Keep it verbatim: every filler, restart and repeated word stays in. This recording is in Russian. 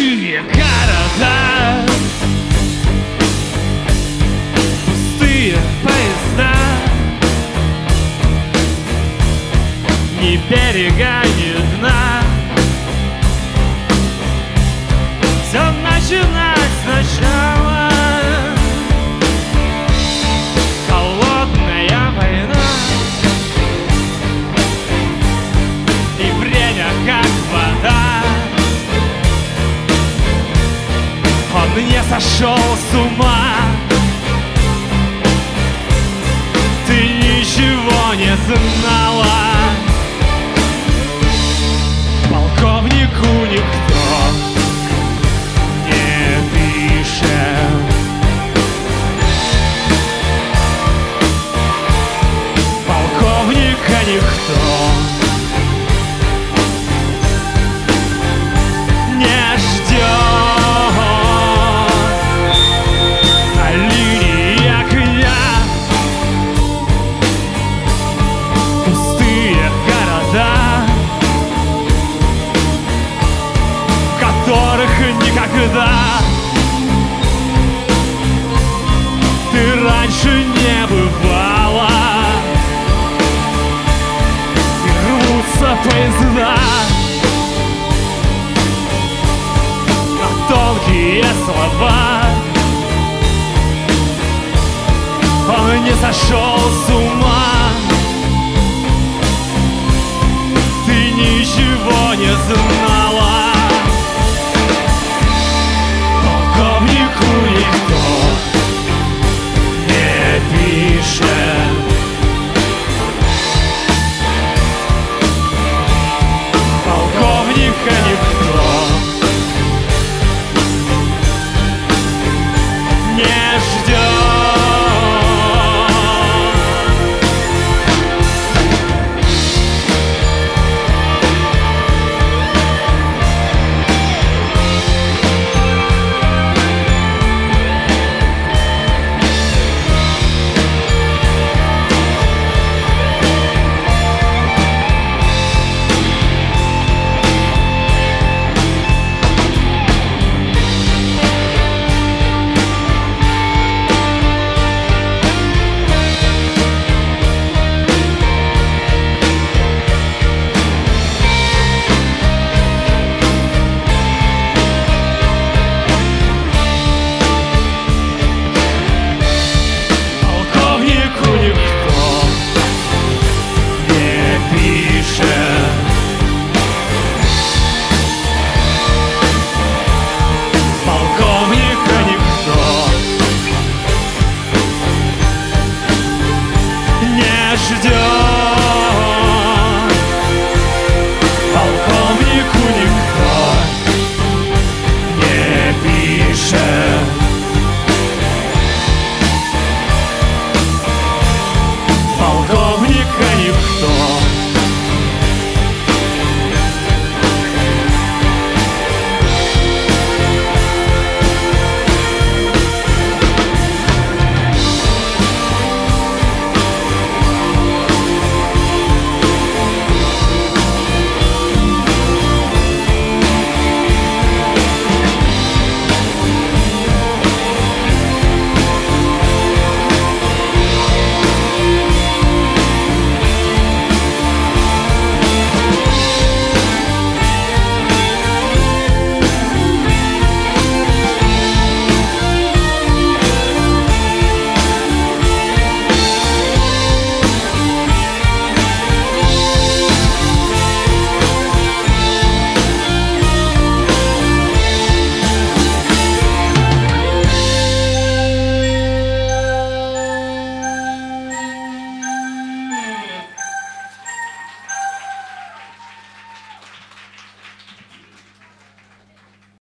Пустые города, пустые поезда, ни берега, ни дна. Все начинать сначала. Холодная война, и время как вода. Он не сошел с ума. Ты ничего не знала. Полковнику никто не пишет. Полковника никто не ждет. На линии огня пустые города, в которых никогда ты раньше не бывала. И рвутся поезда на тонкие слова. Он не сошел с ума. Ты ничего не знала. Полковнику никто не пишет. Полковника